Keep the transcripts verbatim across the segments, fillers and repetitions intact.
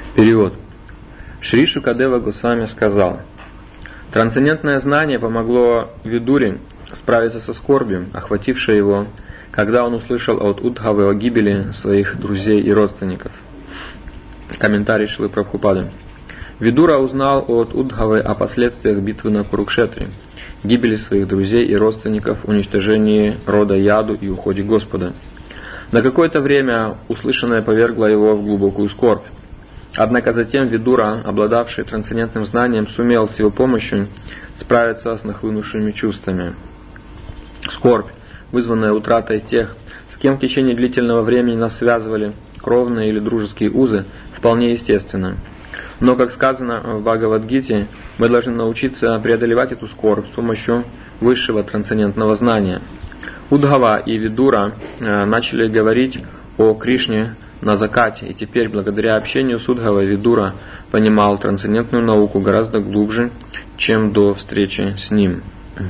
Перевод. Шри Шукадева Госвами сказал: трансцендентное знание помогло Видуре справиться со скорбью, охватившей его, когда он услышал от Удхавы о гибели своих друзей и родственников. Комментарий Шрилы Прабхупады. Видура узнал от Удхавы о последствиях битвы на Курукшетре, гибели своих друзей и родственников, уничтожении рода Яду и уходе Господа. На какое-то время услышанное повергло его в глубокую скорбь. Однако затем Видура, обладавший трансцендентным знанием, сумел с его помощью справиться с нахлынувшими чувствами. Скорбь, вызванная утратой тех, с кем в течение длительного времени нас связывали кровные или дружеские узы, вполне естественна. Но, как сказано в Бхагавад-гите, мы должны научиться преодолевать эту скорбь с помощью высшего трансцендентного знания. Удхава и Видура э, начали говорить о Кришне на закате, и теперь, благодаря общению с Удхавой, Видура понимал трансцендентную науку гораздо глубже, чем до встречи с ним.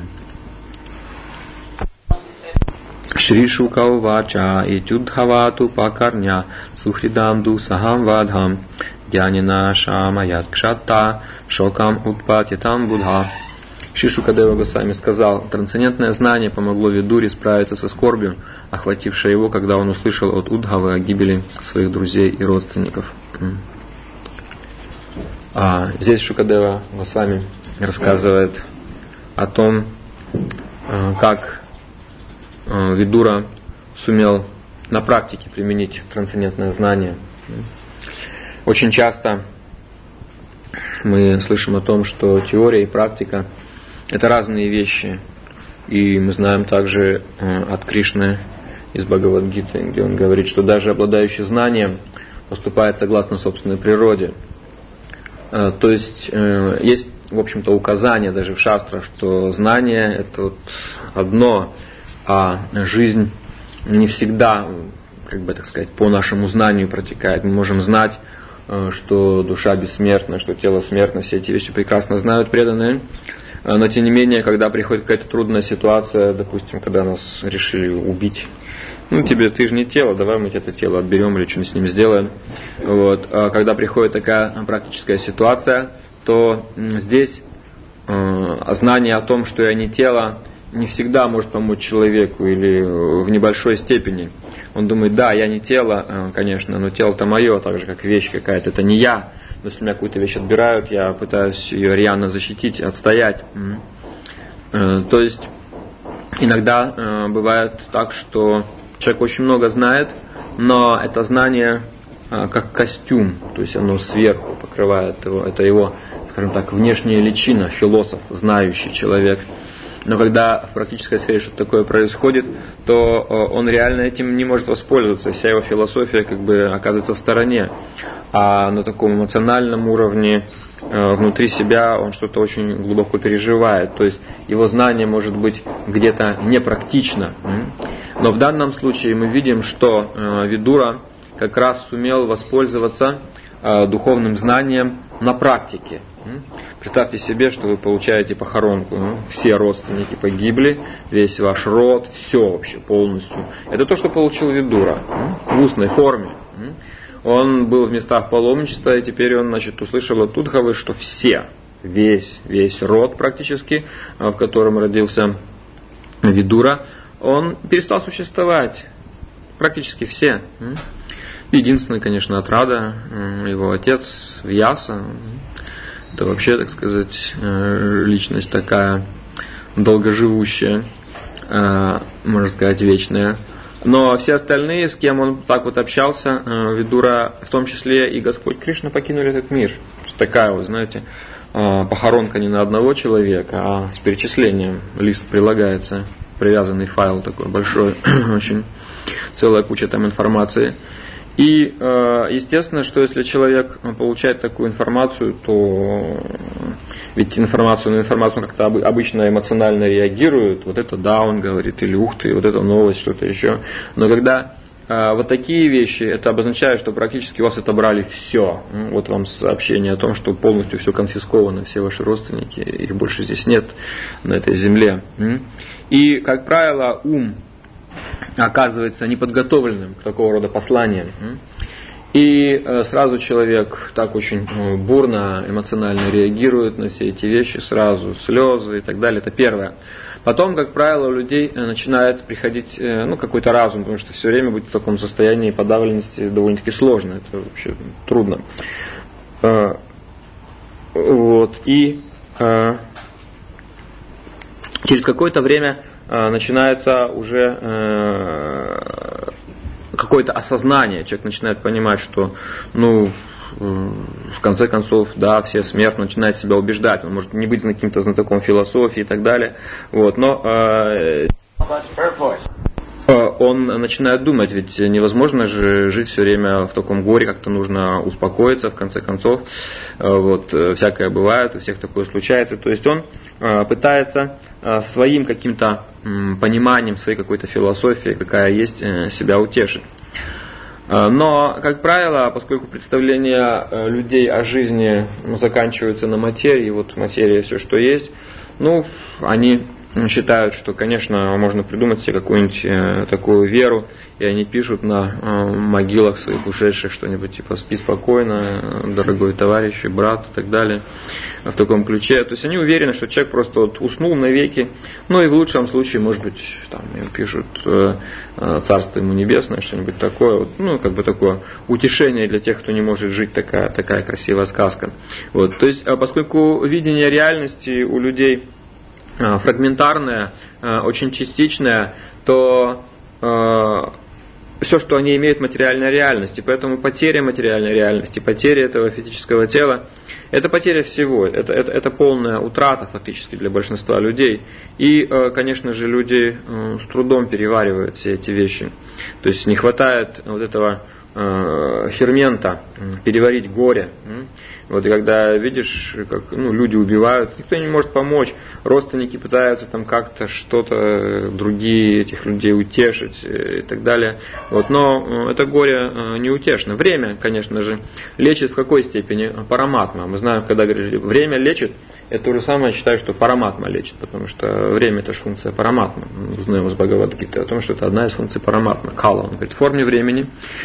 Шри Шука увача итюдхавату пакарня сухридам дусахам вадхам дьянина шамаят кшатта шокам утпатитам будха. Шри Шукадева Госвами сказал: трансцендентное знание помогло Видуре справиться со скорбью, охватившей его, когда он услышал от Удхавы о гибели своих друзей и родственников. А здесь Шукадева Госвами рассказывает о том, как Видура сумел на практике применить трансцендентное знание. Очень часто мы слышим о том, что теория и практика — это разные вещи. И мы знаем также от Кришны из Бхагавад-гиты, где он говорит, что даже обладающий знанием поступает согласно собственной природе. То есть есть, в общем-то, указание даже в шастрах, что знание — это вот одно, а жизнь не всегда, как бы так сказать, по нашему знанию протекает. Мы можем знать, что душа бессмертна, что тело смертно, все эти вещи прекрасно знают преданные, но тем не менее, когда приходит какая-то трудная ситуация, допустим, когда нас решили убить, ну тебе, ты же не тело, давай мы тебе это тело отберем или что-нибудь с ним сделаем. Вот. А когда приходит такая практическая ситуация, то здесь знание о том, что я не тело, не всегда может помочь человеку или в небольшой степени. Он думает: да, я не тело, конечно, но тело-то мое, так же как вещь какая-то, это не я. Но если у меня какую-то вещь отбирают, я пытаюсь ее рьяно защитить, отстоять. То есть иногда бывает так, что человек очень много знает, но это знание как костюм, то есть оно сверху покрывает его, это его, скажем так, внешняя личина, философ, знающий человек. Но когда в практической сфере что-то такое происходит, то он реально этим не может воспользоваться. Вся его философия как бы оказывается в стороне. А на таком эмоциональном уровне, внутри себя, он что-то очень глубоко переживает. То есть его знание может быть где-то непрактично. Но в данном случае мы видим, что Видура как раз сумел воспользоваться духовным знанием на практике. Представьте себе, что вы получаете похоронку. Все родственники погибли, весь ваш род, все вообще полностью. Это то, что получил Видура в устной форме. Он был в местах паломничества, и теперь он, значит, услышал от Удхавы, что все, весь, весь род практически, в котором родился Видура, он перестал существовать. Практически все. Единственный, конечно, отрада, его отец Вьяса. Это вообще, так сказать, личность такая долгоживущая, можно сказать, вечная. Но все остальные, с кем он так вот общался, Видура, в том числе и Господь Кришна, покинули этот мир. Такая вот, знаете, похоронка не на одного человека, а с перечислением. Лист прилагается, привязанный файл такой большой, очень целая куча там информации. И естественно, что если человек получает такую информацию, то ведь информацию на информацию как-то обычно эмоционально реагирует. Вот это да, он говорит, или ух ты, вот это новость, что-то еще. Но когда вот такие вещи, это обозначает, что практически у вас отобрали все. Вот вам сообщение о том, что полностью все конфисковано, все ваши родственники, их больше здесь нет на этой земле. И, как правило, ум оказывается неподготовленным к такого рода посланиям. И сразу человек так очень бурно, эмоционально реагирует на все эти вещи, сразу слезы и так далее. Это первое. Потом, как правило, у людей начинает приходить ну, какой-то разум, потому что все время быть в таком состоянии подавленности довольно-таки сложно, это вообще трудно. Вот. И через какое-то время начинается уже какое-то осознание, человек начинает понимать, что, ну, в конце концов, да, все смертны, начинает себя убеждать, он может не быть каким-то знатоком философии и так далее, вот, но э, он начинает думать, ведь невозможно же жить все время в таком горе, как-то нужно успокоиться, в конце концов, вот, всякое бывает, у всех такое случается, то есть он пытается своим каким-то пониманием, своей какой-то философией, какая есть, себя утешить. Но, как правило, поскольку представления людей о жизни заканчиваются на материи, вот материя все, что есть, ну, они считают, что, конечно, можно придумать себе какую-нибудь э, такую веру, и они пишут на э, могилах своих ушедших что-нибудь типа «спи спокойно, дорогой товарищ, брат» и так далее, в таком ключе. То есть они уверены, что человек просто вот уснул навеки, ну и в лучшем случае, может быть, там им пишут э, «Царство ему небесное», что-нибудь такое, вот, ну, как бы такое утешение для тех, кто не может жить, такая, такая красивая сказка. Вот. То есть, поскольку видение реальности у людей фрагментарная, очень частичная, то э, все, что они имеют, материальная реальность. И поэтому потеря материальной реальности, потеря этого физического тела, это потеря всего, это, это, это полная утрата фактически для большинства людей. И, э, конечно же, люди э, с трудом переваривают все эти вещи. То есть не хватает вот этого э, фермента, переварить горе. Вот, и когда видишь, как ну, люди убиваются, никто не может помочь, родственники пытаются там как-то что-то, другие этих людей утешить и так далее. Вот, но это горе неутешно. Время, конечно же, лечит в какой степени? Параматма. Мы знаем, когда говорили, время лечит, это то же самое, я считаю, что параматма лечит, потому что время это же функция параматма. Мы знаем из Бхагавад-гиты о том, что это одна из функций параматма. Кала, он говорит, в форме времени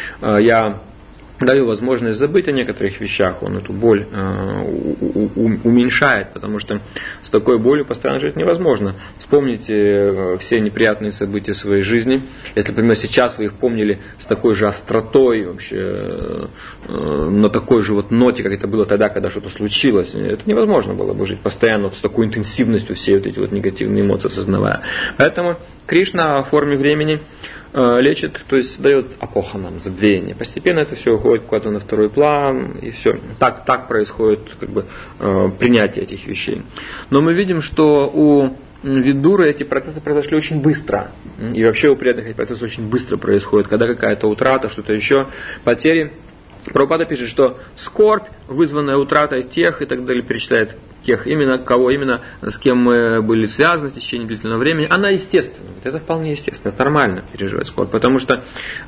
я даю возможность забыть о некоторых вещах, он эту боль э, у, у, уменьшает, потому что с такой болью постоянно жить невозможно. Вспомните э, все неприятные события своей жизни. Если, например, сейчас вы их помнили с такой же остротой, вообще, э, э, на такой же вот ноте, как это было тогда, когда что-то случилось, это невозможно было бы жить постоянно вот с такой интенсивностью все вот эти вот негативные эмоции осознавая. Поэтому Кришна в форме времени лечит, то есть дает апоханам, забвение. Постепенно это все уходит куда-то на второй план, и все. Так, так происходит как бы, принятие этих вещей. Но мы видим, что у Видуры эти процессы произошли очень быстро. И вообще у преданных эти процессы очень быстро происходят. Когда какая-то утрата, что-то еще, потери. Прабхупада пишет, что скорбь, вызванная утратой тех и так далее, перечисляет тех, именно кого именно, с кем мы были связаны в течение длительного времени, она естественна. Это вполне естественно, это нормально переживать скорбь, потому что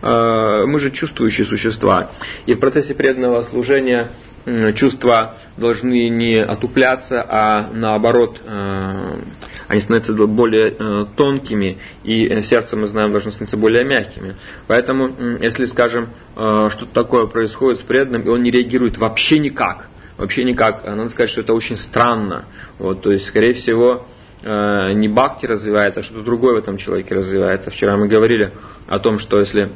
э, мы же чувствующие существа. И в процессе преданного служения э, чувства должны не отупляться, а наоборот, э, они становятся более э, тонкими, и сердце, мы знаем, должно становиться более мягкими. Поэтому, э, если, скажем, э, что-то такое происходит с преданным, и он не реагирует вообще никак, вообще никак, надо сказать, что это очень странно. Вот, то есть, скорее всего, э, не бхакти развивается, а что-то другое в этом человеке развивается. Вчера мы говорили о том, что если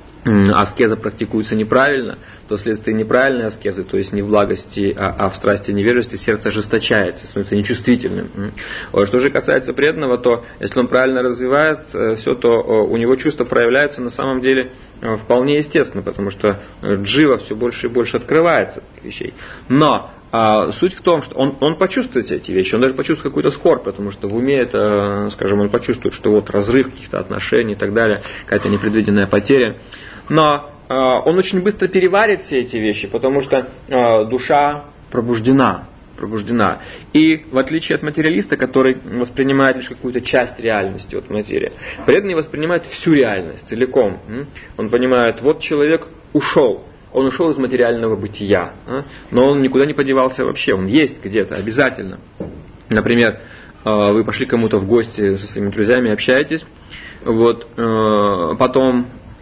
аскеза практикуется неправильно, то вследствие неправильной аскезы, то есть не в благости, а, а в страсти и невежестве, сердце ожесточается, становится нечувствительным. Вот. Что же касается преданного, то если он правильно развивает все, то у него чувства проявляются на самом деле вполне естественно, потому что джива все больше и больше открывается от этих вещей. Но а суть в том, что он, он почувствует эти вещи, он даже почувствует какую-то скорбь, потому что в уме это, скажем, он почувствует, что вот разрыв каких-то отношений и так далее, какая-то непредвиденная потеря. Но э, он очень быстро переварит все эти вещи, потому что э, душа пробуждена, пробуждена. И в отличие от материалиста, который воспринимает лишь какую-то часть реальности от материи, преданный воспринимает всю реальность целиком. Он понимает, вот человек ушел. Он ушел из материального бытия, но он никуда не подевался вообще, он есть где-то обязательно. Например, вы пошли кому-то в гости со своими друзьями, общаетесь, вот, потом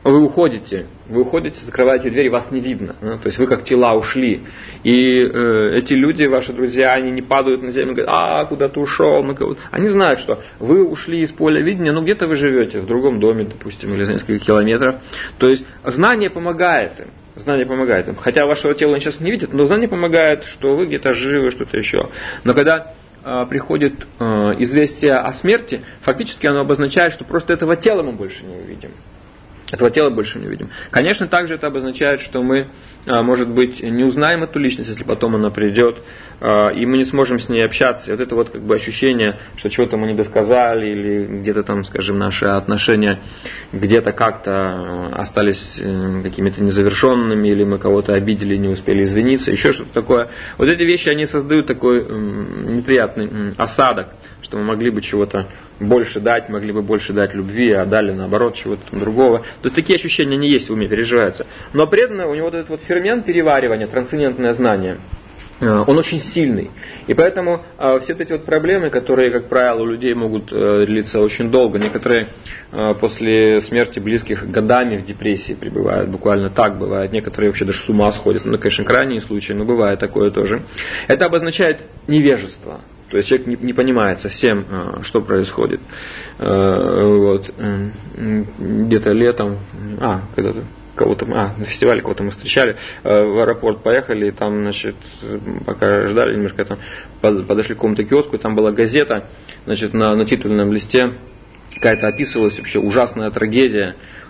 вы уходите, вы уходите, закрываете дверь, и вас не видно. Да? То есть вы как тела ушли. И э, эти люди, ваши друзья, они не падают на землю и говорят, а, куда ты ушел? Они знают, что вы ушли из поля видения, но где-то вы живете, в другом доме, допустим, или за несколько километров. То есть знание помогает им. Знание помогает им. Хотя вашего тела они сейчас не видят, но знание помогает, что вы где-то живы, что-то еще. Но когда э, приходит э, известие о смерти, фактически оно обозначает, что просто этого тела мы больше не увидим. Этого тела больше не увидим. Конечно, также это обозначает, что мы, может быть, не узнаем эту личность, если потом она придет, и мы не сможем с ней общаться. И вот это вот как бы ощущение, что чего-то мы не досказали, или где-то там, скажем, наши отношения где-то как-то остались какими-то незавершенными, или мы кого-то обидели, не успели извиниться, еще что-то такое. Вот эти вещи, они создают такой неприятный осадок, что мы могли бы чего-то больше дать, могли бы больше дать любви, а дали наоборот чего-то там другого. То есть такие ощущения не есть в уме, переживаются. Но преданно у него вот этот вот фермент переваривания, трансцендентное знание, он очень сильный. И поэтому э, все эти вот проблемы, которые, как правило, у людей могут э, длиться очень долго, некоторые э, после смерти близких годами в депрессии пребывают, буквально так бывает, некоторые вообще даже с ума сходят, ну, конечно, крайние случаи, но бывает такое тоже. Это обозначает невежество. То есть человек не, не понимает совсем, что происходит. Вот. Где-то летом, а, когда-то кого-то, а, на фестивале кого-то мы встречали, в аэропорт поехали, и там, значит, пока ждали немножко, там подошли к какому-то киоску, и там была газета, значит, на, на титульном листе какая-то описывалась вообще ужасная трагедия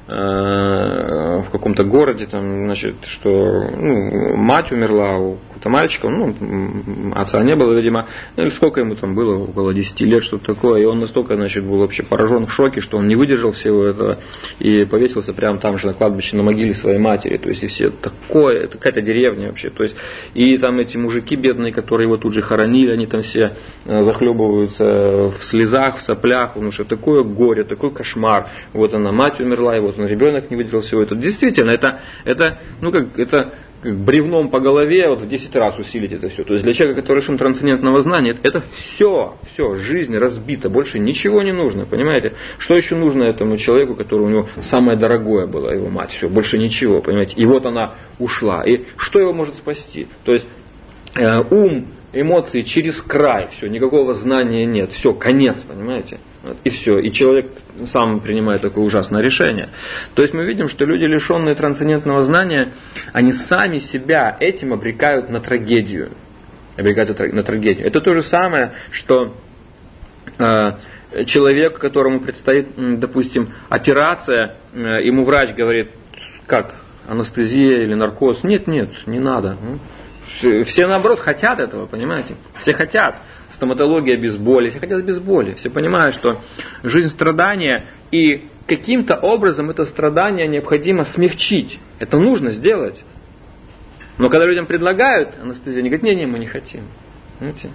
в каком-то городе, там, значит, что ну, мать умерла у какого-то мальчика, ну, отца не было, видимо, ну, или сколько ему там было, около десяти лет, что-то такое, и он настолько, значит, был вообще поражен, в шоке, что он не выдержал всего этого и повесился прямо там же на кладбище, на могиле своей матери, то есть, и все такое, это какая-то деревня вообще, то есть, и там эти мужики бедные, которые его тут же хоронили, они там все захлебываются в слезах, в соплях, потому что такое горе, такой кошмар, вот она, мать умерла, и вот он, ребенок не выдержал всего этого. Действительно, это, это, ну, как, это как бревном по голове вот в десять раз усилить это все. То есть для человека, который лишен трансцендентного знания, это все, все, жизнь разбита, больше ничего не нужно, понимаете? Что еще нужно этому человеку, который у него самое дорогое было, его мать, все, больше ничего, понимаете? И вот она ушла. И что его может спасти? То есть э, ум, эмоции через край, все, никакого знания нет, все, конец, понимаете? Вот, и все, и человек сам принимает такое ужасное решение. То есть мы видим, что люди, лишенные трансцендентного знания, они сами себя этим обрекают на трагедию. Обрекают на трагедию. Это то же самое, что э, человек, которому предстоит, допустим, операция, э, ему врач говорит, как, анестезия или наркоз? Нет, нет, не надо. Все наоборот хотят этого, понимаете? Все хотят. Стоматология без боли, все хотят без боли. Все понимают, что жизнь страдания, и каким-то образом это страдание необходимо смягчить. Это нужно сделать. Но когда людям предлагают анестезию, они говорят, не, не, мы не хотим. Знаете?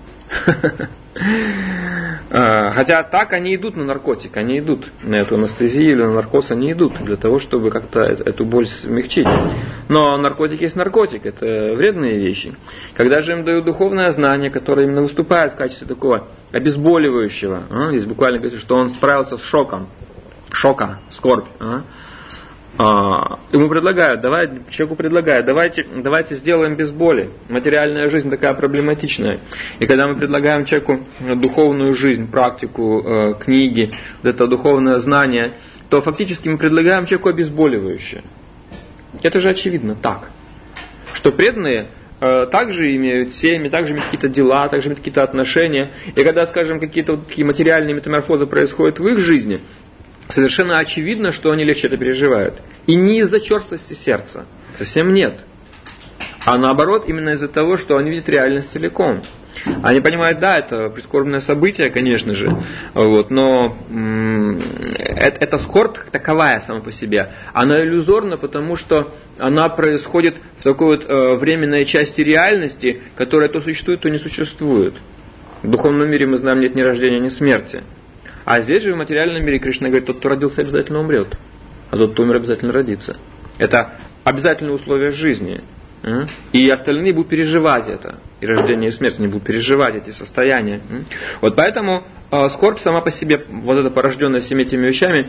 Хотя так они идут на наркотик, они идут на эту анестезию или на наркоз, они идут для того, чтобы как-то эту боль смягчить. Но наркотик есть наркотик, это вредные вещи. Когда же им дают духовное знание, которое именно выступает в качестве такого обезболивающего, а, здесь буквально говорится, что он справился с шоком, шока, скорбь, а, а, ему предлагают, давай, человеку предлагают, давайте, давайте сделаем без боли. Материальная жизнь такая проблематичная. И когда мы предлагаем человеку духовную жизнь, практику, э, книги, вот это духовное знание, то фактически мы предлагаем человеку обезболивающее. Это же очевидно так, что преданные э, также имеют семьи, также имеют какие-то дела, также имеют какие-то отношения. И когда, скажем, какие-то вот такие материальные метаморфозы происходят в их жизни, совершенно очевидно, что они легче это переживают. И не из-за черствости сердца. Совсем нет. А наоборот, именно из-за того, что они видят реальность целиком. Они понимают, да, это прискорбное событие, конечно же, вот, но м- это, это скорбь таковая сама по себе. Она иллюзорна, потому что она происходит в такой вот э, временной части реальности, которая то существует, то не существует. В духовном мире мы знаем, нет ни рождения, ни смерти. А здесь же в материальном мире Кришна говорит, тот, кто родился, обязательно умрет. А тот, кто умер, обязательно родится. Это обязательные условия жизни. И остальные будут переживать это. И рождение, и смерть, они будут переживать эти состояния. Вот поэтому скорбь сама по себе, вот эта порожденная всеми этими вещами,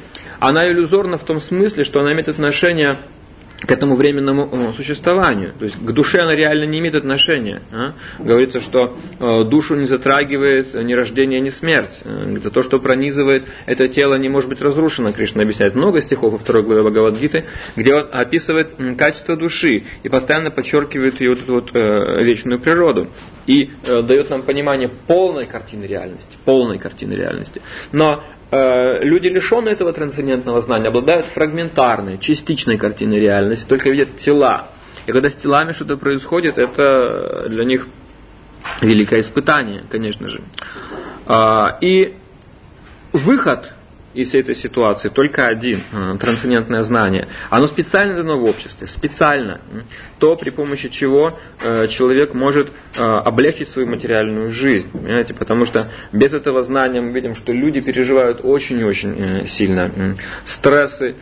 она иллюзорна в том смысле, что она имеет отношение к этому временному существованию. То есть к душе она реально не имеет отношения. А? Говорится, что э, душу не затрагивает ни рождение, ни смерть. Это то, что пронизывает это тело, не может быть разрушено. Кришна объясняет много стихов во второй главе Бхагавад-гиты, где он описывает качество души и постоянно подчеркивает ее вот эту вот, э, вечную природу. И э, дает нам понимание полной картины реальности. Полной картины реальности. Но люди, лишенные этого трансцендентного знания, обладают фрагментарной, частичной картиной реальности, только видят тела. И когда с телами что-то происходит, это для них великое испытание, конечно же. И выход из всей этой ситуации только один, трансцендентное знание. Оно специально дано в обществе, специально. То, при помощи чего человек может облегчить свою материальную жизнь. Понимаете? Потому что без этого знания мы видим, что люди переживают очень и очень сильно. Стрессы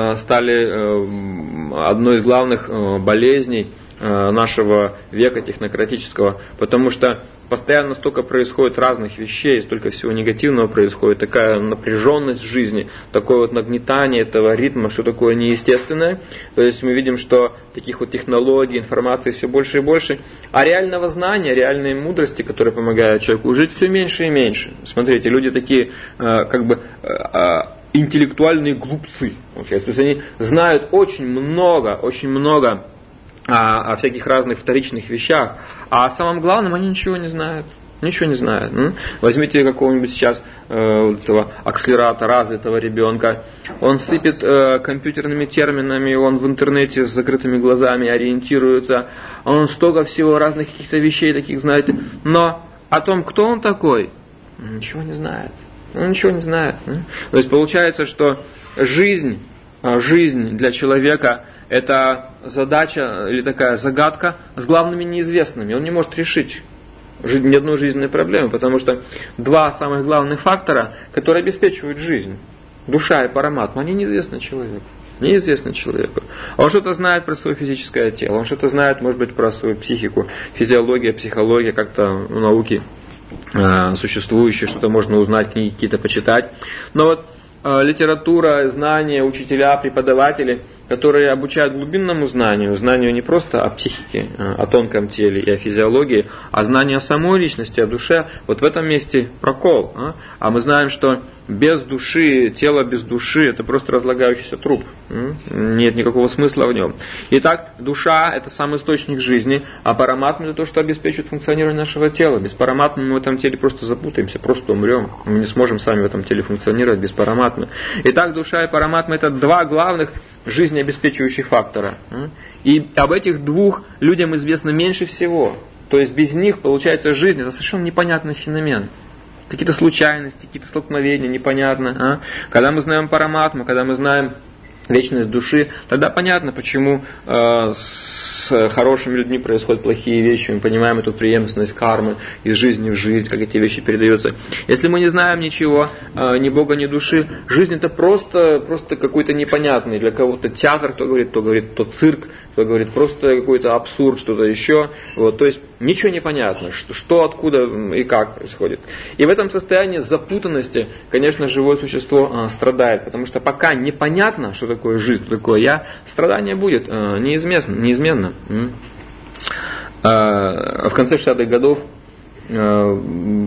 стали одной из главных болезней нашего века технократического, потому что постоянно столько происходит разных вещей, столько всего негативного происходит, такая напряженность в жизни, такое вот нагнетание этого ритма, что такое неестественное. То есть мы видим, что таких вот технологий, информации все больше и больше, а реального знания, реальной мудрости, которая помогает человеку жить, все меньше и меньше. Смотрите, люди такие как бы интеллектуальные глупцы, получается. То есть они знают очень много, очень много О, о всяких разных вторичных вещах, а о самом главном они ничего не знают. Ничего не знают. Возьмите какого-нибудь сейчас э, этого акселератора развитого ребенка, он сыпет э, компьютерными терминами, он в интернете с закрытыми глазами ориентируется, он столько всего разных каких-то вещей таких знает, но о том, кто он такой, ничего не знает. Он ничего не знает. То есть получается, что жизнь, жизнь для человека это задача или такая загадка с главными неизвестными. Он не может решить ни одной жизненной проблемы, потому что два самых главных фактора, которые обеспечивают жизнь, душа и параматма, они неизвестны человеку. Неизвестно человеку. Он что-то знает про свое физическое тело, он что-то знает, может быть, про свою психику, физиология, психология, как-то ну, науки э, существующие, что-то можно узнать, книги какие-то почитать. Но вот э, литература, знания, учителя, преподаватели, которые обучают глубинному знанию, знанию не просто о психике, о тонком теле и о физиологии, а знанию о самой личности, о душе, вот в этом месте прокол. А, а мы знаем, что без души, тело без души, это просто разлагающийся труп. Нет никакого смысла в нем. Итак, душа – это сам источник жизни, а параматма – это то, что обеспечивает функционирование нашего тела. Без параматмы мы в этом теле просто запутаемся, просто умрем. Мы не сможем сами в этом теле функционировать без параматмы. Итак, душа и параматма – это два главных жизнеобеспечивающих фактора. И об этих двух людям известно меньше всего. То есть без них, получается, жизнь – это совершенно непонятный феномен. Какие-то случайности, какие-то столкновения, непонятно. А? Когда мы знаем параматму, когда мы знаем вечность души, тогда понятно, почему э, с хорошими людьми происходят плохие вещи, мы понимаем эту преемственность кармы из жизни в жизнь, как эти вещи передаются. Если мы не знаем ничего, э, ни Бога, ни души, жизнь это просто, просто какой-то непонятный, для кого-то театр, кто говорит, кто говорит, то цирк, кто говорит, просто какой-то абсурд, что-то еще. Вот, то есть ничего не понятно, что, что, откуда и как происходит. И в этом состоянии запутанности, конечно, живое существо э, страдает, потому что пока непонятно, что такое жизнь, что такое я, страдание будет э, неизменно. неизменно. Э, в конце шестидесятых годов э,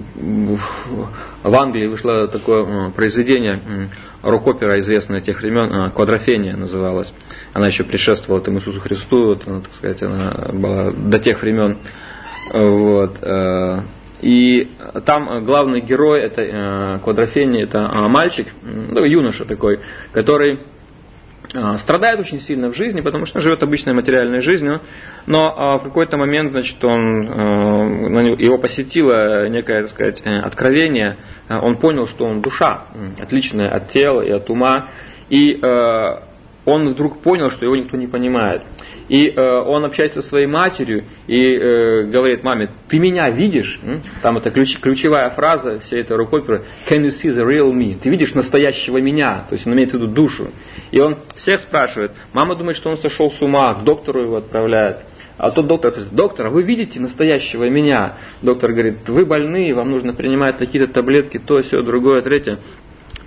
в Англии вышло такое э, произведение, э, рок-опера, известная тех времен, э, «Квадрофения» называлась. Она еще предшествовала этому Иисусу Христу, вот, она, так сказать, она была до тех времен. Вот. И там главный герой этой «Квадрофении» это мальчик, ну, юноша такой, который страдает очень сильно в жизни, потому что живет обычной материальной жизнью, но в какой-то момент, значит, он, его посетило некое, так сказать, откровение, он понял, что он душа, отличная от тела и от ума, и он вдруг понял, что его никто не понимает. И э, он общается со своей матерью и э, говорит маме, ты меня видишь? Там это ключ, ключевая фраза всей этой рок-оперы. Can you see the real me? Ты видишь настоящего меня? То есть он имеет в виду душу. И он всех спрашивает. Мама думает, что он сошел с ума, к доктору его отправляет. А тот доктор говорит, доктор, а вы видите настоящего меня? Доктор говорит, вы больны, вам нужно принимать такие-то таблетки, то, сё, другое, третье.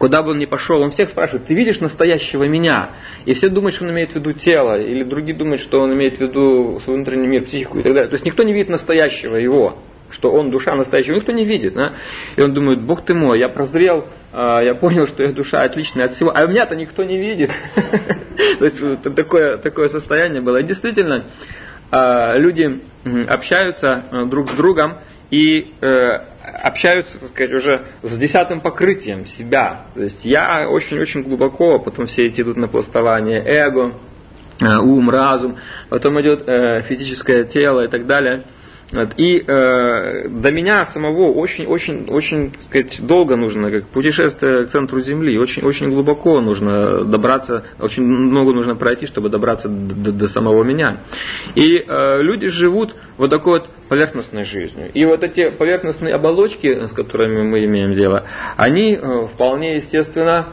Куда бы он ни пошел, он всех спрашивает: ты видишь настоящего меня? И все думают, что он имеет в виду тело, или другие думают, что он имеет в виду свой внутренний мир, психику и так далее. То есть никто не видит настоящего его, что он душа настоящего, никто не видит. Да? И он думает: Бог ты мой, я прозрел, я понял, что я душа отличная от всего, а меня-то никто не видит. То есть такое, такое состояние было. И действительно, люди общаются друг с другом и общаются, так сказать, уже с десятым покрытием себя. То есть я очень-очень глубоко, потом все эти идут на пластование эго, ум, разум, потом идет физическое тело и так далее. И э, до меня самого очень-очень-очень, так сказать, долго нужно, как путешествие к центру Земли, очень-очень глубоко нужно добраться, очень много нужно пройти, чтобы добраться до, до самого меня. И э, люди живут вот такой вот поверхностной жизнью. И вот эти поверхностные оболочки, с которыми мы имеем дело, они э, вполне естественно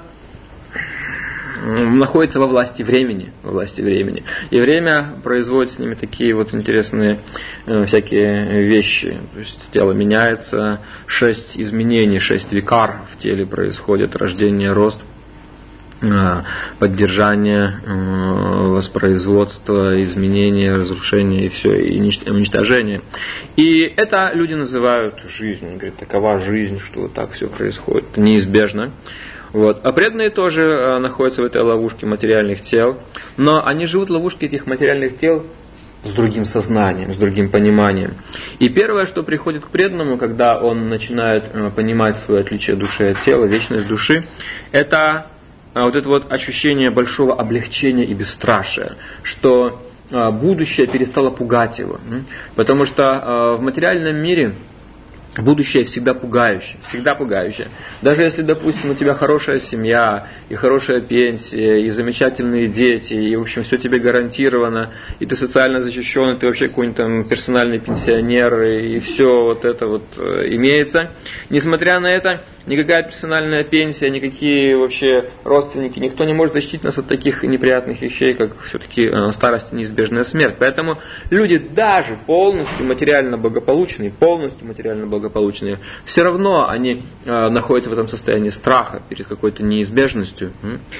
находится во власти времени, во власти времени. И время производит с ними такие вот интересные э, всякие вещи. То есть тело меняется, шесть изменений, шесть викар в теле происходит: рождение, рост, э, поддержание, э, воспроизводство, изменение, разрушение и все, и уничтожение. И это люди называют жизнью. Они говорят: такова жизнь, что вот так все происходит, это неизбежно. Вот. А преданные тоже э, находятся в этой ловушке материальных тел, но они живут в ловушке этих материальных тел с другим сознанием, с другим пониманием. И первое, что приходит к преданному, когда он начинает э, понимать свое отличие души от тела, вечность души, это э, вот это вот ощущение большого облегчения и бесстрашия, что э, будущее перестало пугать его. Потому что э, в материальном мире будущее всегда пугающее, всегда пугающее. Даже если, допустим, у тебя хорошая семья, и хорошая пенсия, и замечательные дети, и, в общем, все тебе гарантировано, и ты социально защищен, и ты вообще какой-нибудь там персональный пенсионер, и все вот это вот имеется. Несмотря на это, никакая персональная пенсия, никакие вообще родственники, никто не может защитить нас от таких неприятных вещей, как все-таки старость и неизбежная смерть. Поэтому люди даже полностью материально благополучные, полностью материально благополучные, все равно они э, находятся в этом состоянии страха перед какой-то неизбежностью.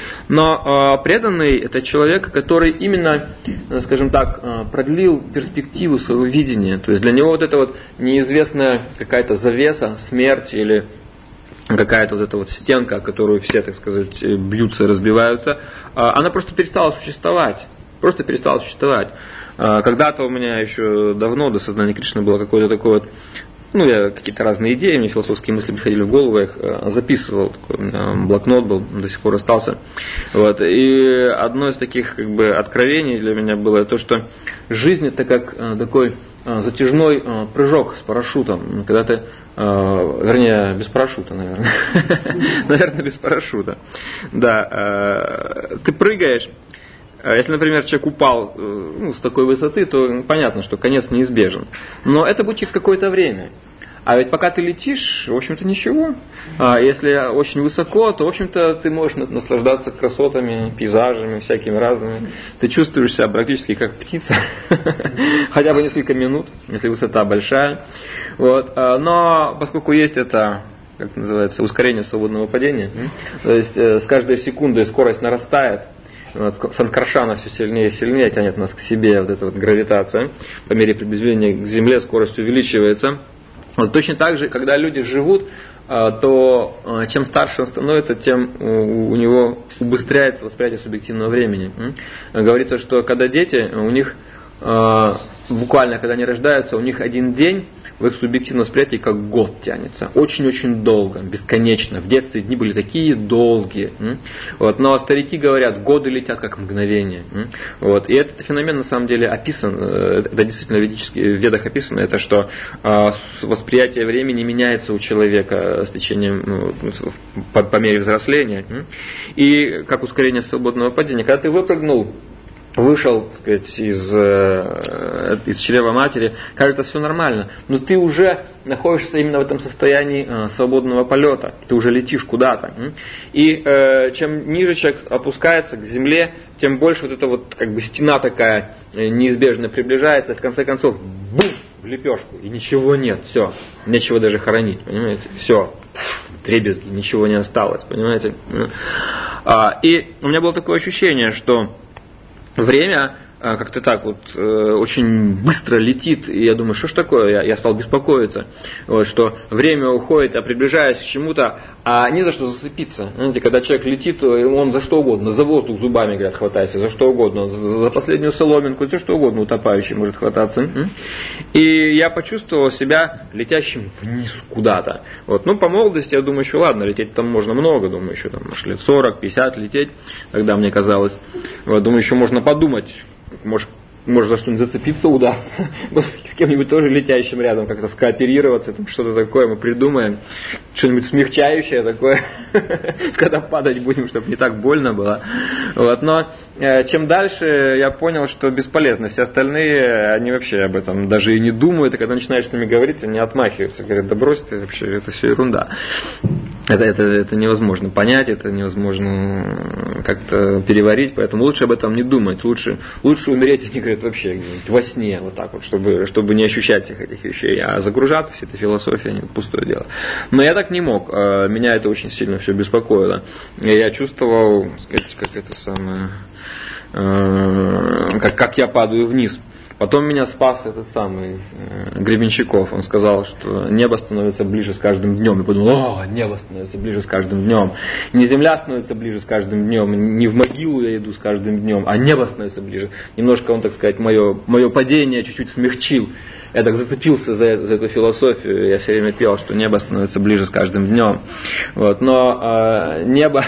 Но э, преданный — это человек, который именно, скажем так, э, продлил перспективу своего видения. То есть для него вот эта вот неизвестная какая-то завеса, смерть или какая-то вот эта вот стенка, о которую все, так сказать, бьются и разбиваются, она просто перестала существовать. Просто перестала существовать. Когда-то у меня еще давно, до сознания Кришны, было какое-то такое вот, ну, я какие-то разные идеи, мне философские мысли приходили в голову, я их записывал, такой у меня блокнот был, до сих пор остался. Вот. И одно из таких как бы откровений для меня было то, что жизнь — это как такой затяжной прыжок с парашютом, когда ты, вернее, без парашюта, наверное, наверное, без парашюта, да, ты прыгаешь. Если, например, человек упал ну, с такой высоты, то понятно, что конец неизбежен. Но это будет через какое-то время. А ведь пока ты летишь, в общем-то, ничего. А если очень высоко, то, в общем-то, ты можешь наслаждаться красотами, пейзажами всякими разными. Ты чувствуешь себя практически как птица. Хотя бы несколько минут, если высота большая. Вот. Но поскольку есть это, как называется, ускорение свободного падения, то есть с каждой секундой скорость нарастает, Санкаршана все сильнее и сильнее тянет нас к себе, вот эта вот гравитация. По мере приближения к Земле скорость увеличивается. Вот точно так же, когда люди живут, то чем старше он становится, тем у него убыстряется восприятие субъективного времени. Говорится, что когда дети, у них буквально, когда они рождаются, у них один день в их субъективном восприятии как год тянется. Очень-очень долго, бесконечно. В детстве дни были такие долгие. Вот. Но старики говорят, годы летят как мгновение. Вот. И этот феномен на самом деле описан, это действительно в ведах описано, это что восприятие времени меняется у человека с течением, ну, по, по мере взросления. И как ускорение свободного падения, когда ты выпрыгнул, вышел, так сказать, из, из чрева матери, кажется, все нормально, но ты уже находишься именно в этом состоянии э, свободного полета, ты уже летишь куда-то. И э, чем ниже человек опускается к земле, тем больше вот эта вот как бы стена такая неизбежно приближается, в конце концов, бум, в лепешку, и ничего нет, все, нечего даже хоронить, понимаете, все, вдребезги, ничего не осталось, понимаете. И у меня было такое ощущение, что время как-то так вот э, очень быстро летит, и я думаю, что ж такое, я, я стал беспокоиться, вот, что время уходит, я приближаюсь к чему-то, а не за что зацепиться. Знаете, когда человек летит, он за что угодно, за воздух зубами, говорят, хватайся, за что угодно, за, за последнюю соломинку, за что угодно утопающий может хвататься. И я почувствовал себя летящим вниз куда-то. Вот. Ну, по молодости, я думаю, еще ладно, лететь там можно много, думаю, еще там лет сорок-пятьдесят лететь, тогда мне казалось. Вот, думаю, еще можно подумать, может, может за что-нибудь зацепиться удастся, с кем-нибудь тоже летящим рядом, как-то скооперироваться, там что-то такое мы придумаем, что-нибудь смягчающее такое, когда падать будем, чтобы не так больно было. Вот. Но э, чем дальше, я понял, что бесполезно. Все остальные, они вообще об этом даже и не думают, и когда начинаешь с ними говорить, они отмахиваются, говорят, да брось ты, вообще, это все ерунда. Это, это, это невозможно понять, это невозможно как-то переварить, поэтому лучше об этом не думать, лучше, лучше умереть, они говорят, вообще где-нибудь во сне, вот так вот, чтобы, чтобы не ощущать всех этих вещей, а загружаться всей этой философией, пустое дело. Но я так не мог, меня это очень сильно все беспокоило. Я чувствовал, как это самое, как, как я падаю вниз. Потом меня спас этот самый э, Гребенщиков. Он сказал, что небо становится ближе с каждым днем. Я подумал, о, небо становится ближе с каждым днем. Не земля становится ближе с каждым днем, не в могилу я иду с каждым днем, а небо становится ближе. Немножко он, так сказать, мое, мое падение чуть-чуть смягчил. Я так зацепился за, за эту философию. Я все время пел, что небо становится ближе с каждым днем. Вот. Но э, небо,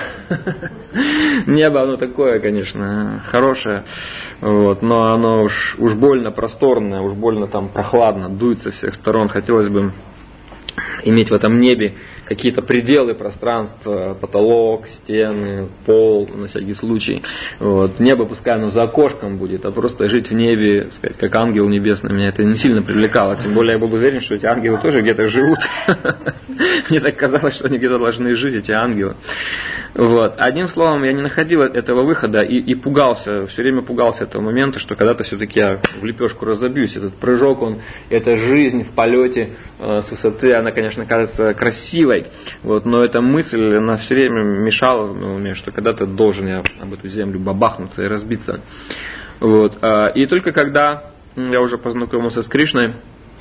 небо, оно такое, конечно, хорошее. Вот, но оно уж, уж больно просторное, уж больно там прохладно, дует со всех сторон. Хотелось бы иметь в этом небе какие-то пределы пространства, потолок, стены, пол, на всякий случай. Вот. Небо пускай оно за окошком будет, а просто жить в небе, сказать, как ангел небесный, меня это не сильно привлекало. Тем более я был уверен, что эти ангелы тоже где-то живут. Мне так казалось, что они где-то должны жить, эти ангелы. Вот. Одним словом, я не находил этого выхода и, и пугался, все время пугался этого момента, что когда-то все-таки я в лепешку разобьюсь. Этот прыжок, он, эта жизнь в полете э, с высоты, она, конечно, кажется красивой, вот, но эта мысль, она все время мешала мне, что когда-то должен я об эту землю бабахнуться и разбиться. Вот. И только когда я уже познакомился с Кришной,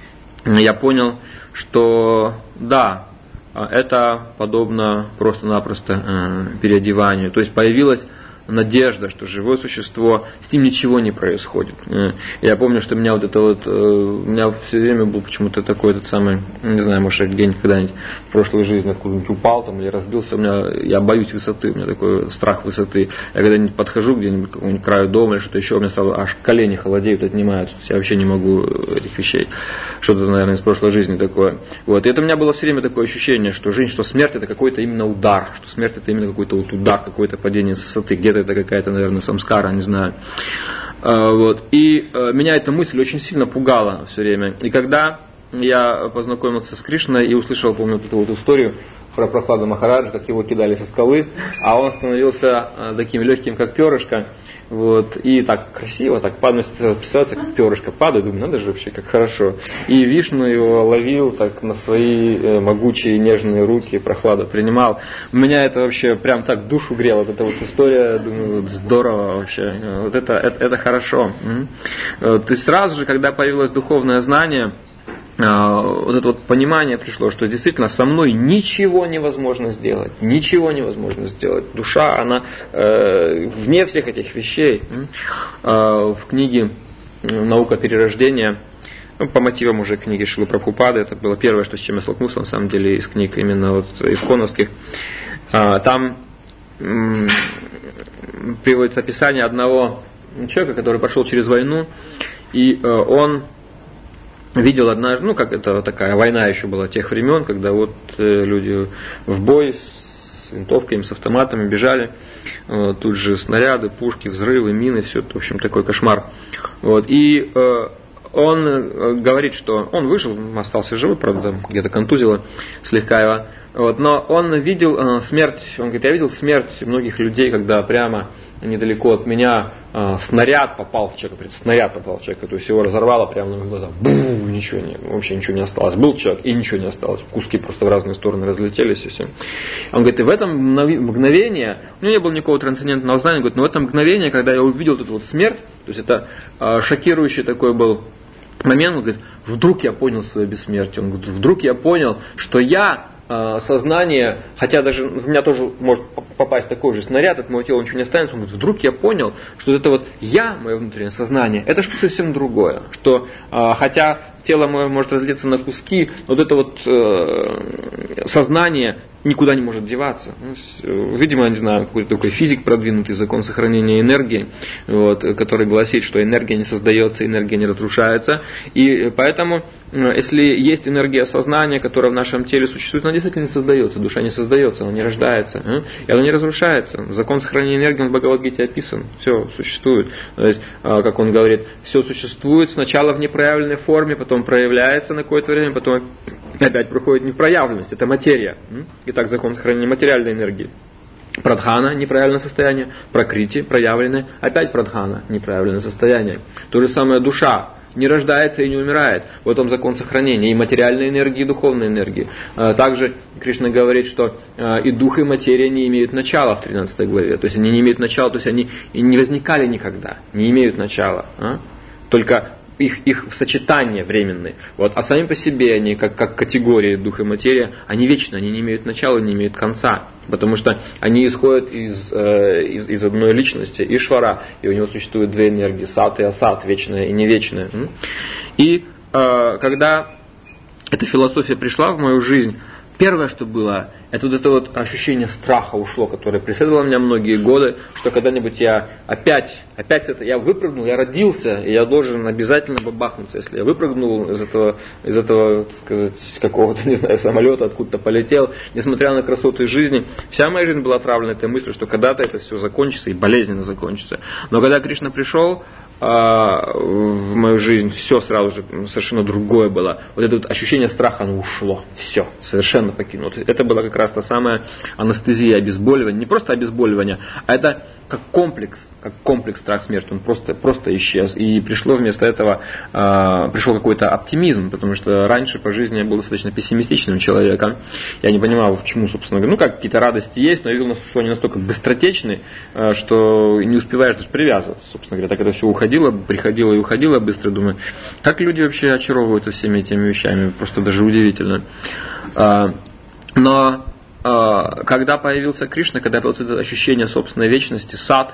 я понял, что да, это подобно просто-напросто э, переодеванию. То есть появилась надежда, что живое существо, с ним ничего не происходит. Я помню, что меня вот это вот, у меня все время был почему-то такой этот самый, не знаю, может, я где-нибудь когда-нибудь в прошлой жизни откуда-нибудь упал там или разбился, у меня, я боюсь высоты, у меня такой страх высоты. Я когда-нибудь подхожу где-нибудь к какому-нибудь краю дома или что-то еще, у меня сразу аж колени холодеют, отнимаются, я вообще не могу этих вещей. Что-то, наверное, из прошлой жизни такое. Вот. И это у меня было все время такое ощущение, что жизнь, что смерть это какой-то именно удар, что смерть это именно какой-то вот удар, какое-то падение с высоты, где-то это какая-то, наверное, самскара, не знаю. Вот. И меня эта мысль очень сильно пугала все время. И когда я познакомился с Кришной и услышал, помню, эту вот историю про Прохлада Махараджа, как его кидали со скалы, а он становился таким легким, как перышко. Вот, и так красиво, так падает, представляется, как перышко падает, думаю, надо же вообще, как хорошо. И Вишну его ловил так на свои э, могучие нежные руки, Прохлада принимал. Меня это вообще прям так душу грело, вот эта вот история, думаю, вот здорово вообще, вот это, это, это хорошо. Вот, и сразу же, когда появилось духовное знание, вот это вот понимание пришло, что действительно со мной ничего невозможно сделать, ничего невозможно сделать. Душа, она э, вне всех этих вещей. Э, в книге «Наука перерождения», ну, по мотивам уже книги Шрилы Прабхупады, это было первое, что, с чем я столкнулся, на самом деле, из книг именно вот исконовских, э, там э, приводится описание одного человека, который прошел через войну, и э, он видел однажды, ну как это такая война еще была тех времен, когда вот э, люди в бой с винтовками, с автоматами бежали, э, тут же снаряды, пушки, взрывы, мины, все это, в общем, такой кошмар. Вот. И э, он э, говорит, что он выжил, остался живой, правда, где-то контузило слегка его, Вот, но он видел э, смерть, он говорит, я видел смерть многих людей, когда прямо недалеко от меня э, снаряд попал в человека, снаряд попал в человека, то есть его разорвало прямо на моих глазах, бу, ничего не, вообще ничего не осталось. Был человек и ничего не осталось, куски просто в разные стороны разлетелись и все. Он говорит, и в этом мгновение, у него не было никакого трансцендентного знания, он говорит, но в это мгновение, когда я увидел эту вот смерть, то есть это э, шокирующий такой был момент, он говорит, вдруг я понял свое бессмертие, он говорит, вдруг я понял, что я сознание, хотя даже в меня тоже может попасть такой же снаряд, от моего тела ничего не останется, он говорит, вдруг я понял, что это вот я, мое внутреннее сознание, это что-то совсем другое, что хотя тело мое может разлиться на куски, но вот это вот э, сознание никуда не может деваться. Видимо, не знаю, какой-то такой физик продвинутый, закон сохранения энергии, вот, который гласит, что энергия не создается, энергия не разрушается. И поэтому, если есть энергия сознания, которая в нашем теле существует, она действительно не создается, душа не создается, она не рождается, и она не разрушается. Закон сохранения энергии в Бхагавад-гите описан, все существует. То есть, как он говорит, все существует сначала в непроявленной форме, потом проявляется на какое-то время, потом опять проходит непроявленность, это материя. Итак, закон сохранения материальной энергии. Прадхана – непроявленное состояние, пракрити – проявленное, опять прадхана – непроявленное состояние. То же самое душа не рождается и не умирает. В этом закон сохранения и материальной энергии, и духовной энергии. Также Кришна говорит, что и дух, и материя не имеют начала в тринадцатой главе. То есть они не имеют начала, то есть они не возникали никогда, не имеют начала. Только их, их сочетание временное. Вот. А сами по себе они, как, как категории дух и материя, они вечны, они не имеют начала, не имеют конца. Потому что они исходят из, э, из, из одной личности, Ишвара, и у него существует две энергии, сат и асат, вечная и невечная. И э, когда эта философия пришла в мою жизнь, первое, что было, это вот это вот ощущение страха ушло, которое преследовало меня многие годы, что когда-нибудь я опять, опять это, я выпрыгнул, я родился, и я должен обязательно бабахнуться. Если я выпрыгнул из этого, из этого, так сказать, какого-то, не знаю, самолета, откуда-то полетел, несмотря на красоты жизни, вся моя жизнь была отравлена этой мыслью, что когда-то это все закончится и болезненно закончится. Но когда Кришна пришел в мою жизнь, все сразу же совершенно другое было. Вот это вот ощущение страха, оно ушло. Все, совершенно покинуло. Это была как раз та самая анестезия, обезболивание. Не просто обезболивание, а это как комплекс, как комплекс страх смерти. Он просто, просто исчез. И пришло вместо этого, э, пришел какой-то оптимизм, потому что раньше по жизни я был достаточно пессимистичным человеком. Я не понимал, к чему, собственно говоря. Ну, как какие-то радости есть, но я видел, что они настолько быстротечны, э, что не успеваешь даже привязываться, собственно говоря. Так это все уходило. Приходила и уходила быстро, думаю, как люди вообще очаровываются всеми этими вещами, просто даже удивительно. Но когда появился Кришна, когда появилось это ощущение собственной вечности, сад,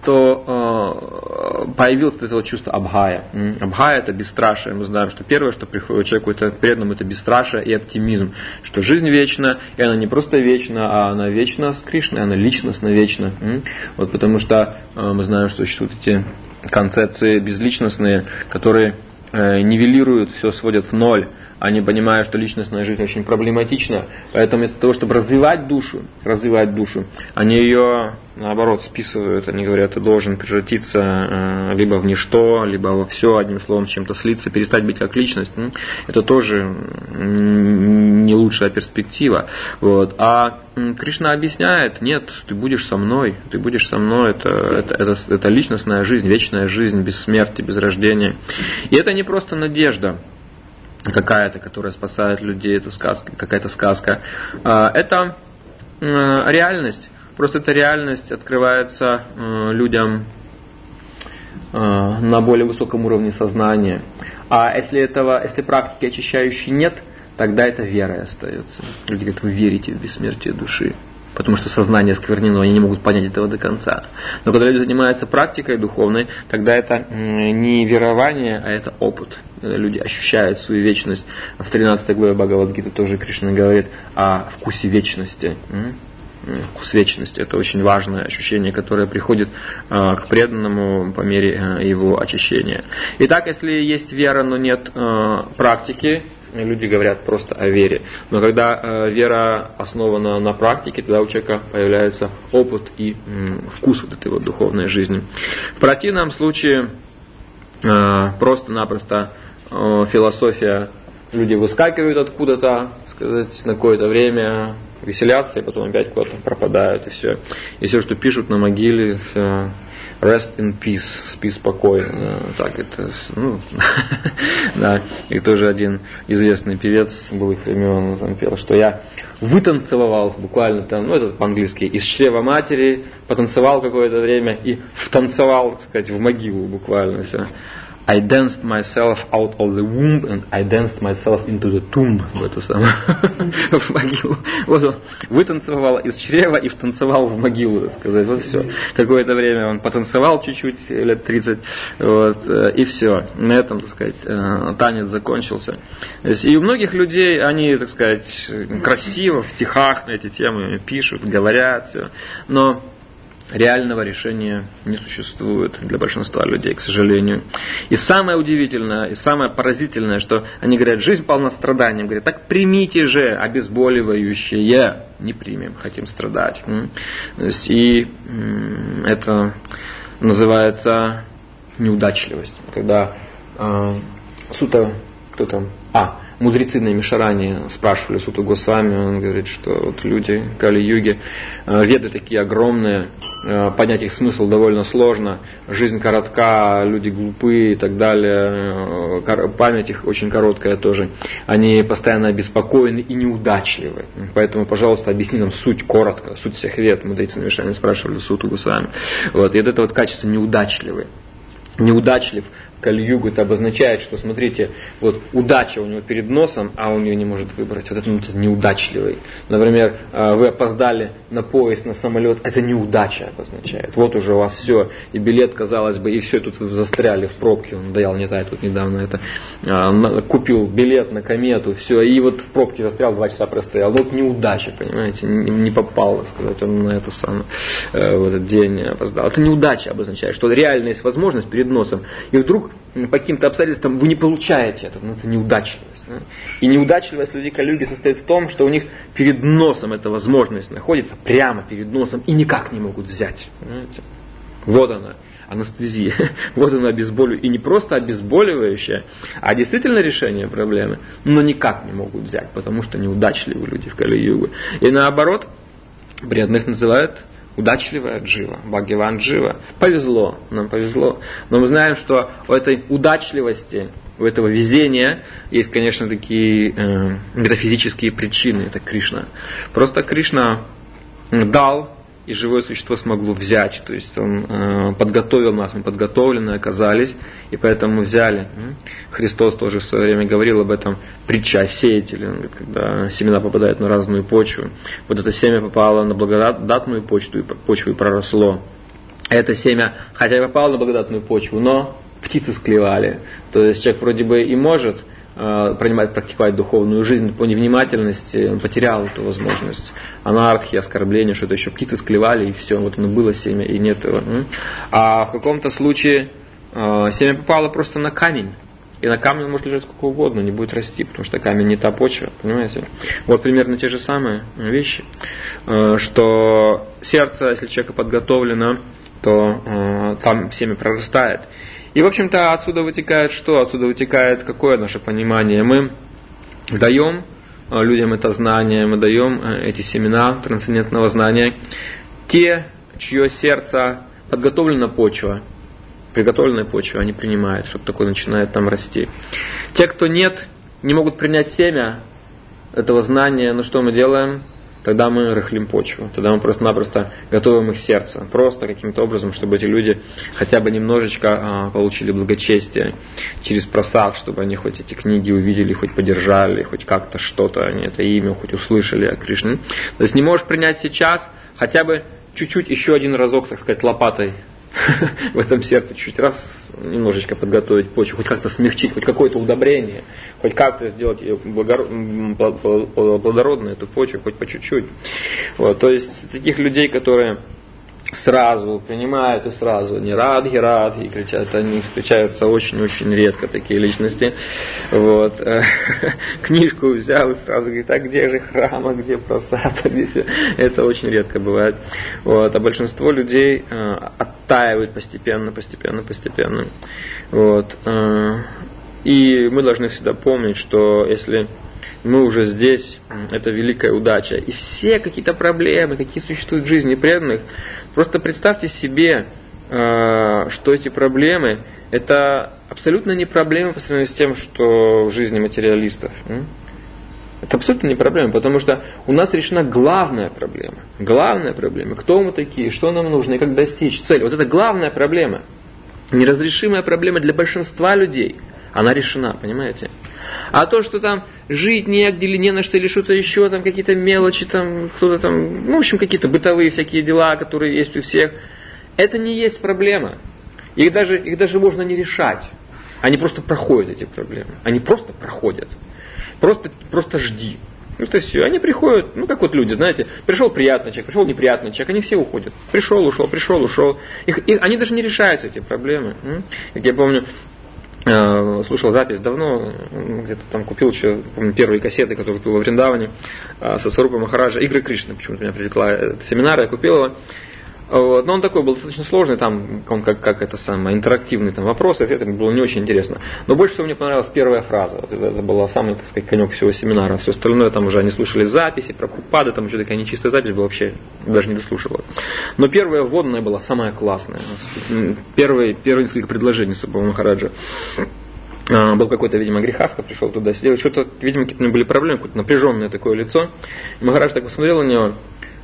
то появилось это вот чувство абхая. Абхая – это бесстрашие. Мы знаем, что первое, что приходит человеку это, преданному, это бесстрашие и оптимизм. Что жизнь вечна, и она не просто вечна, а она вечна с Кришной, она личностно вечна. Вот потому что мы знаем, что существуют эти концепции безличностные, которые э, нивелируют, все сводят в ноль. Они понимают, что личностная жизнь очень проблематична. Поэтому вместо того, чтобы развивать душу, развивать душу, они ее, наоборот, списывают. Они говорят, ты должен превратиться э, либо в ничто, либо во все, одним словом, с чем-то слиться, перестать быть как личность. Это тоже не лучшая перспектива. Вот. А Кришна объясняет, нет, ты будешь со мной, ты будешь со мной, это, это, это, это личностная жизнь, вечная жизнь, без смерти, без рождения. И это не просто надежда какая-то, которая спасает людей, это сказка, какая-то сказка. Это реальность. Просто эта реальность открывается людям на более высоком уровне сознания. А если этого, если практики очищающей нет, тогда это верой остается. Люди говорят, вы верите в бессмертие души, потому что сознание осквернено, они не могут понять этого до конца. Но когда люди занимаются практикой духовной, тогда это не верование, а это опыт. Когда люди ощущают свою вечность. В тринадцатой главе Бхагавад-гиты тоже Кришна говорит о вкусе вечности. Вкус вечности – это очень важное ощущение, которое приходит э, к преданному по мере э, его очищения. Итак, если есть вера, но нет э, практики, люди говорят просто о вере. Но когда э, вера основана на практике, тогда у человека появляется опыт и э, вкус вот этой вот духовной жизни. В противном случае э, просто-напросто э, философия, люди выскакивают откуда-то, сказать, на какое-то время веселятся, и потом опять куда-то пропадают, и все. И все, что пишут на могиле, все, rest in peace, спи спокойно. Так это, ну, да. И тоже один известный певец былых времен там пел, что я вытанцевал буквально там, ну это по-английски, из чрева матери, потанцевал какое-то время и втанцевал, так сказать, в могилу буквально все. I danced myself out of the womb and I danced myself into the tomb, в эту самую в могилу. Вот он вытанцевал из чрева и втанцевал в могилу, так сказать. Вот все. Какое-то время он потанцевал чуть-чуть, лет тридцать, вот, и все. На этом, так сказать, танец закончился. И у многих людей, они, так сказать, красиво в стихах на эти темы пишут, говорят, все. Но реального решения не существует для большинства людей, к сожалению. И самое удивительное, и самое поразительное, что они говорят, жизнь полна страданий. Говорят, так примите же обезболивающее. Не примем, хотим страдать. И это называется неудачливость. Когда э, сута, кто там, а, мудрецы на Мишаране спрашивали Суту Госвами, он говорит, что вот люди Кали-юги, веды такие огромные, понять их смысл довольно сложно, жизнь коротка, люди глупые и так далее, память их очень короткая тоже, они постоянно обеспокоены и неудачливы. Поэтому, пожалуйста, объясни нам суть коротко, суть всех вед. Мудрецы на Мишаране спрашивали Суту Госвами. Вот. И это вот качество неудачливый. Неудачлив Кали-югу, это обозначает, что, смотрите, вот удача у него перед носом, а он ее не может выбрать. Вот это, ну, это неудачливый. Например, вы опоздали на поезд, на самолет, это неудача обозначает. Вот уже у вас все, и билет, казалось бы, и все, тут вы застряли в пробке. Он надоел, не знаю, тут недавно это, купил билет на комету, все, и вот в пробке застрял, два часа простоял. Вот неудача, понимаете, не попал, так сказать, он на эту самую, в этот день опоздал. Это неудача обозначает, что реально есть возможность перед носом, и вдруг по каким-то обстоятельствам вы не получаете это, это неудачливость. Да? И неудачливость людей Кали-юги состоит в том, что у них перед носом эта возможность находится, прямо перед носом, и никак не могут взять. Понимаете? Вот она, анестезия, вот она обезболивающая, и не просто обезболивающая, а действительно решение проблемы, но никак не могут взять, потому что неудачливые люди в Кали-югу. И наоборот, преданных называют удачливая джива, бхагаван джива. Повезло, нам повезло. Но мы знаем, что у этой удачливости, у этого везения есть, конечно, такие э, метафизические причины. Это Кришна. Просто Кришна дал, и живое существо смогло взять. То есть он э, подготовил нас, мы подготовлены оказались, и поэтому мы взяли. Христос тоже в свое время говорил об этом, притча о сеятеле. Он говорит, когда семена попадают на разную почву, вот это семя попало на благодатную почву и, почву и проросло. Это семя, хотя и попало на благодатную почву, но птицы склевали. То есть человек вроде бы и может принимать, практиковать духовную жизнь, по невнимательности он потерял эту возможность. Анархия, оскорбление, что-то еще, птицы склевали, и все, вот оно было семя, и нет его. А в каком-то случае семя попало просто на камень, и на камне он может лежать сколько угодно, не будет расти, потому что камень не та почва, понимаете? Вот примерно те же самые вещи, что сердце, если человека подготовлено, то там семя прорастает. И, в общем-то, отсюда вытекает что? Отсюда вытекает какое наше понимание? Мы даем людям это знание, мы даем эти семена трансцендентного знания. Те, чье сердце подготовлена почва, приготовленная почва, они принимают, что-то такое начинает там расти. Те, кто нет, не могут принять семя этого знания, ну что мы делаем? Тогда мы рыхлим почву, тогда мы просто-напросто готовим их сердце, просто каким-то образом, чтобы эти люди хотя бы немножечко а, получили благочестие через просад, чтобы они хоть эти книги увидели, хоть поддержали, хоть как-то что-то, они это имя хоть услышали о Кришне. То есть не можешь принять сейчас, хотя бы чуть-чуть еще один разок, так сказать, лопатой в этом сердце чуть раз немножечко подготовить почву, хоть как-то смягчить, хоть какое-то удобрение, хоть как-то сделать ее плодородной, эту почву, хоть по чуть-чуть. Вот, то есть таких людей, которые сразу принимают и сразу не радги, радги кричат, они встречаются очень-очень редко, такие личности. Вот. Книжку взял и сразу говорит, а где же храм, а где просад, а где все. Это очень редко бывает. Вот. А большинство людей оттаивают постепенно, постепенно, постепенно. Вот. И мы должны всегда помнить, что если мы уже здесь, это великая удача. И все какие-то проблемы, какие существуют в жизни преданных, просто представьте себе, что эти проблемы, это абсолютно не проблемы по сравнению с тем, что в жизни материалистов. Это абсолютно не проблема, потому что у нас решена главная проблема. Главная проблема. Кто мы такие, что нам нужно и как достичь цели. Вот это главная проблема. Неразрешимая проблема для большинства людей. Она решена, понимаете? А то, что там жить негде или не на что, или что-то еще, там какие-то мелочи, там кто-то там, ну, в общем, какие-то бытовые всякие дела, которые есть у всех, это не есть проблема. Их даже, их даже можно не решать. Они просто проходят, эти проблемы. Они просто проходят. Просто, просто жди. Ну, то есть они приходят, ну, как вот люди, знаете, пришел приятный человек, пришел неприятный человек, они все уходят. Пришел, ушел, пришел, ушел. Их, их, они даже не решаются, эти проблемы. Как я помню, э, слушал запись давно, где-то там купил еще, помню, первые кассеты, которые купил во Вриндаване, э, со Сварупа Махараджа, «Игры Кришны», почему-то меня привлекла этот семинар, я купил его. Вот. Но он такой был достаточно сложный, там, он как, как это самое, интерактивный там, вопрос, и ответы, было не очень интересно. Но больше всего мне понравилась первая фраза. Вот это, это была самый, так сказать, конек всего семинара. Все остальное там уже они слушали записи, про Прабхупады, там еще такая нечистая запись была, вообще даже не дослушала. Но первая вводная была самая классная. Первые, первые несколько предложений Сварупа Махараджа. Был какой-то, видимо, грехаска, пришел туда, сидел, что-то, видимо, какие-то были проблемы, какое-то напряженное такое лицо. И Махарадж так посмотрел на него.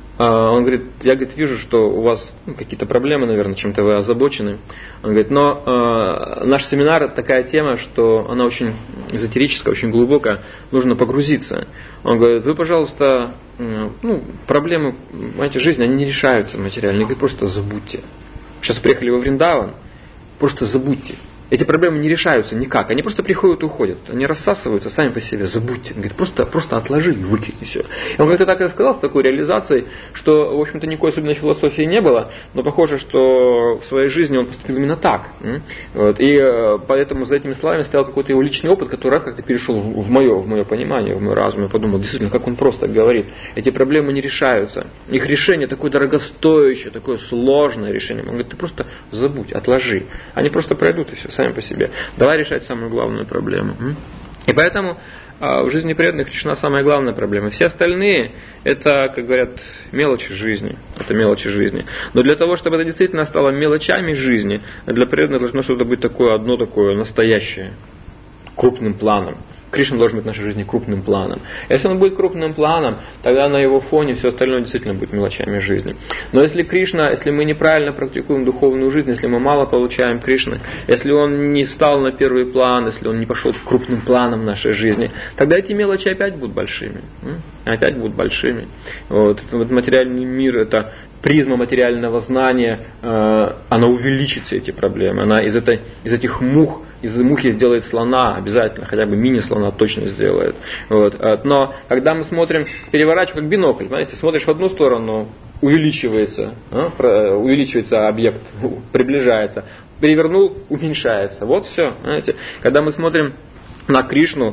Он говорит, я, говорит, вижу, что у вас ну, какие-то проблемы, наверное, чем-то вы озабочены. Он говорит, но э, наш семинар такая тема, что она очень эзотерическая, очень глубокая, нужно погрузиться. Он говорит, вы, пожалуйста, э, ну, проблемы, понимаете, жизни, они не решаются материально. Он говорит, просто забудьте. Сейчас приехали во Вриндаван, просто забудьте. Эти проблемы не решаются никак. Они просто приходят и уходят. Они рассасываются сами по себе. Забудьте. Он говорит, просто, просто отложи и выкинь, и все. И он как-то так и сказал, с такой реализацией, что, в общем-то, никакой особенной философии не было, но похоже, что в своей жизни он поступил именно так. Вот. И поэтому за этими словами стоял какой-то его личный опыт, который раз как-то перешел в мое, в мое понимание, в мой разум. Я подумал, действительно, как он просто говорит. Эти проблемы не решаются. Их решение такое дорогостоящее, такое сложное решение. Он говорит, ты просто забудь, отложи. Они просто пройдут и все. Сами по себе. Давай решать самую главную проблему. И поэтому в жизни преданных решена самая главная проблема. Все остальные, это, как говорят, мелочи жизни. Это мелочи жизни. Но для того, чтобы это действительно стало мелочами жизни, для преданных должно что-то быть такое, одно такое, настоящее, крупным планом. Кришна должен быть в нашей жизни крупным планом. Если он будет крупным планом, тогда на его фоне все остальное действительно будет мелочами жизни. Но если Кришна, если мы неправильно практикуем духовную жизнь, если мы мало получаем Кришны, если он не встал на первый план, если он не пошел крупным планом в нашей жизни, тогда эти мелочи опять будут большими. Опять будут большими. Вот. Вот материальный мир, это призма материального знания, э, она увеличит все эти проблемы. Она из, этой, из этих мух, из мухи сделает слона, обязательно, хотя бы мини-слона точно сделает. Вот. Но когда мы смотрим, переворачиваем как бинокль, знаете, смотришь в одну сторону, увеличивается, а, увеличивается объект, приближается, перевернул, уменьшается. Вот все. Знаете. Когда мы смотрим на Кришну,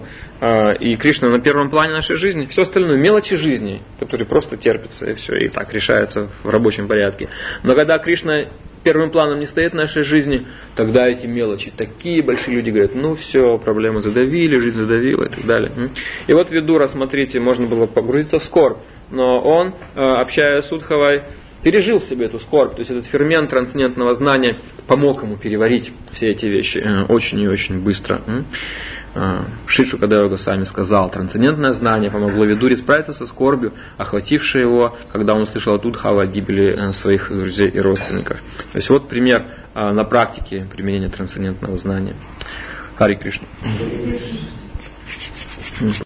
и Кришна на первом плане нашей жизни, все остальное мелочи жизни, которые просто терпятся и все, и так решаются в рабочем порядке. Но когда Кришна первым планом не стоит в нашей жизни, тогда эти мелочи, такие большие люди говорят, ну все, проблемы задавили, жизнь задавила и так далее. И вот Видура, смотрите, можно было погрузиться в скорбь, но он, общаясь с Удхавой, пережил себе эту скорбь, то есть этот фермент трансцендентного знания помог ему переварить все эти вещи очень и очень быстро. Шри Шукадева Госвами сказал, трансцендентное знание помогло Видуре справиться со скорбью, охватившей его, когда он услышал от Удхавы о гибели своих друзей и родственников. То есть вот пример на практике применения трансцендентного знания. Хари Кришна.